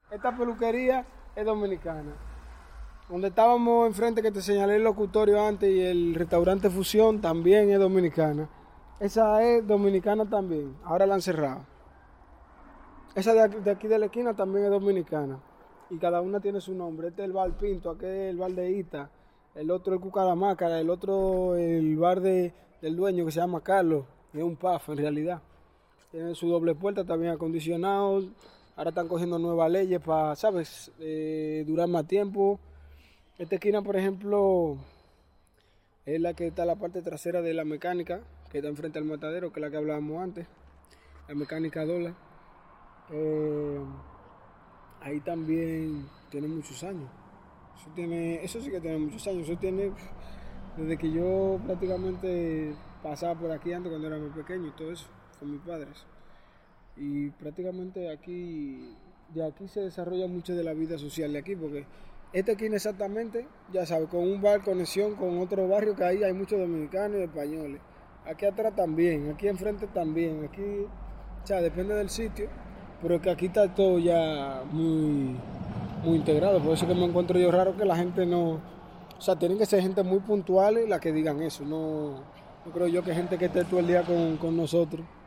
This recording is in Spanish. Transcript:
Esta peluquería es dominicana. Donde estábamos enfrente que te señalé el locutorio antes y el restaurante Fusión también es dominicana. Esa es dominicana también, ahora la han cerrado. Esa de aquí de la esquina también es dominicana. Y cada una tiene su nombre. Este es el bar Pinto, aquel es el bar de Ita, el otro el Cucaramácara, el otro el bar del dueño que se llama Carlos, que es un paf en realidad. Tiene su doble puerta también acondicionado. Ahora están cogiendo nuevas leyes para, ¿sabes? Durar más tiempo. Esta esquina, por ejemplo, es la que está en la parte trasera de la mecánica, que está enfrente al matadero, que es la que hablábamos antes, la mecánica dólar. Ahí también tiene muchos años. Eso sí que tiene muchos años. Eso tiene desde que yo prácticamente pasaba por aquí antes cuando era muy pequeño y todo eso, con mis padres. Y prácticamente de aquí se desarrolla mucho de la vida social de aquí, porque esta esquina exactamente, ya sabes, con un bar, conexión con otro barrio que ahí hay muchos dominicanos y españoles. Aquí atrás también, aquí enfrente también, aquí, o sea, depende del sitio, pero que aquí está todo ya muy integrado. Por eso que me encuentro yo raro que la gente no, o sea, tienen que ser gente muy puntual y la que digan eso, no creo yo que gente que esté todo el día con nosotros.